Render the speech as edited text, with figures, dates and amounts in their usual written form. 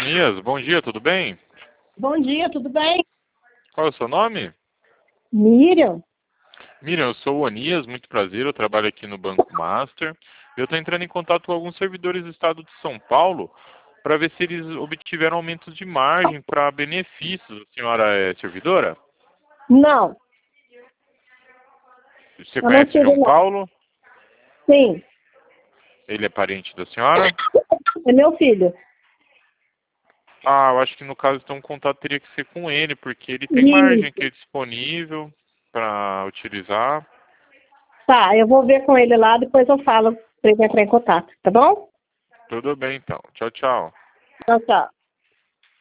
Onias, bom dia, tudo bem? Bom dia, tudo bem? Qual é o seu nome? Miriam? Miriam, eu sou o Onias, muito prazer, eu trabalho aqui no Banco Master. Eu estou entrando em contato com alguns servidores do estado de São Paulo para ver se eles obtiveram aumentos de margem para benefícios. A senhora é servidora? Não, Você eu não conhece tive João não. Paulo? Sim, Ele é parente da senhora? é meu filho. Ah, eu acho que no caso então o contato teria que ser com ele, porque ele tem margem Isso. aqui disponível para utilizar. Tá, eu vou ver com ele lá, depois eu falo para ele entrar em contato, tá bom? Tudo bem então. Tchau, tchau. Tchau, tchau.